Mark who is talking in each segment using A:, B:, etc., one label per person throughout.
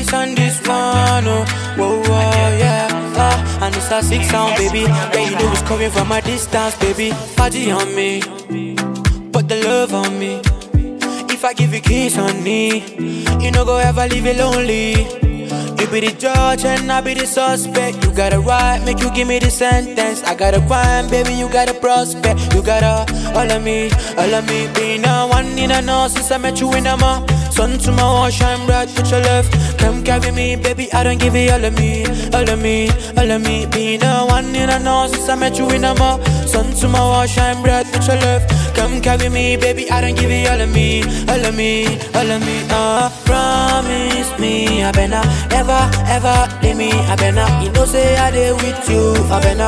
A: keys on this one, oh, whoa, whoa, yeah. And it's a 6 sound, baby. Yeah, you know it's coming from a distance, baby. Party on me, put the love on me. If I give you keys on me, you no go ever leave it lonely. You be the judge and I be the suspect. You got a right, make you give me the sentence. I got a crime, baby, you got a prospect. You got all of me, being a one in a no since I met you in a ma. Sun to my wall, shine bright with your left. Come carry me, baby, I don't give it all of me, all of me, all of me. Being a one in a no since I met you in a ma. Sun to my wall, shine bright with your left. Come carry me, baby, I don't give it all of me, all of me, all of me. Promise me, I better ever leave me, I better. You know say I did with you, I better,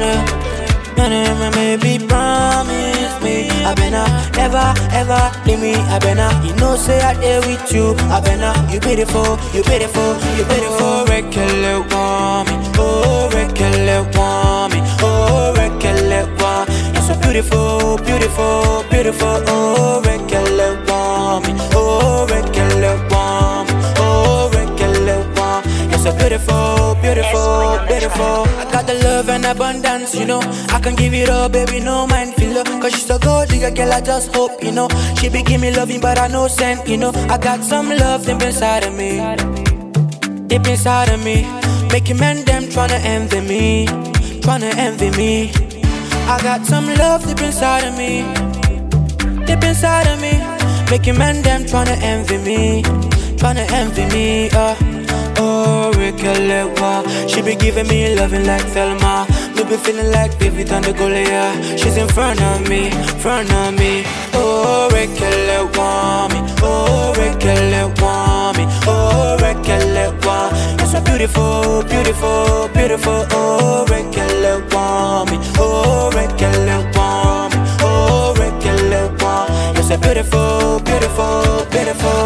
A: maybe promise me, I better ever leave me, I better. You know say I did with you, I better. You beautiful, you beautiful, you beautiful. Rekele wami, oh rekele wami, oh rekele wami. You're so beautiful, beautiful, beautiful. Oh rekele wami, oh rekele wami, oh rekele wami. You're so beautiful, beautiful, beautiful. I got the love and abundance, you know. I can give it all, baby, no mind feel. Cause she's so good, you girl, I just hope, you know. She be give me loving, but I know sent, you know. I got some love deep inside of me, deep inside of me. Making men them tryna envy me, tryna envy me. I got some love deep inside of me, deep inside of me. Making men them tryna envy me, tryna envy me. Oh, Rekelewa. She be giving me loving like Thelma. Me be feeling like David and the Goliath. She's in front of me, front of me. Oh, Rekelewa me. Oh, Rekelewa me. Oh, Rekelewa. You're so beautiful, beautiful, beautiful. Oh, Rekelewa me. Oh, Rekelewa me. Oh, Rekelewa. You're so beautiful, beautiful, beautiful.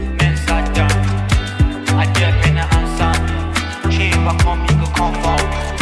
B: Adieu, peine ensemble. J'ai pas comigo confort.